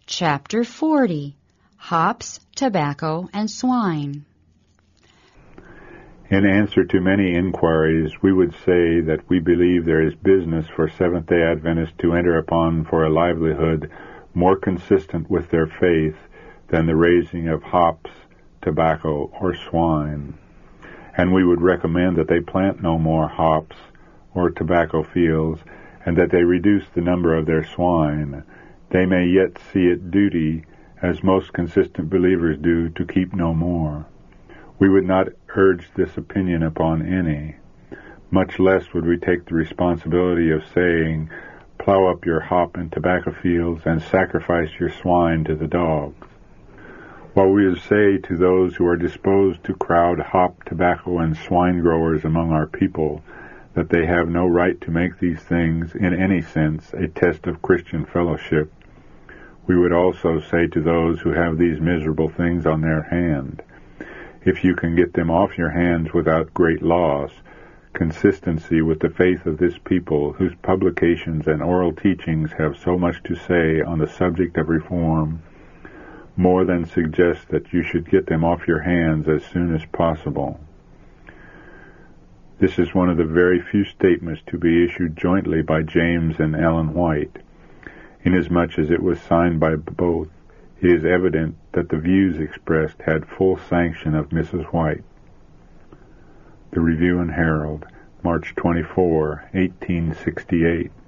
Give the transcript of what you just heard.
Chapter 40, Hops, Tobacco, and Swine. In answer to many inquiries, we would say that we believe there is business for Seventh-day Adventists to enter upon for a livelihood more consistent with their faith than the raising of hops, tobacco, or swine. And we would recommend that they plant no more hops or tobacco fields, and that they reduce the number of their swine. They may yet see it duty, as most consistent believers do, to keep no more. We would not urge this opinion upon any. Much less would we take the responsibility of saying, plow up your hop and tobacco fields and sacrifice your swine to the dogs. While we would say to those who are disposed to crowd hop, tobacco, and swine growers among our people that they have no right to make these things, in any sense, a test of Christian fellowship, we would also say to those who have these miserable things on their hand, if you can get them off your hands without great loss, consistency with the faith of this people, whose publications and oral teachings have so much to say on the subject of reform, more than suggests that you should get them off your hands as soon as possible. This is one of the very few statements to be issued jointly by James and Ellen White. Inasmuch as it was signed by both, it is evident that the views expressed had full sanction of Mrs. White. The Review and Herald, March 24, 1868.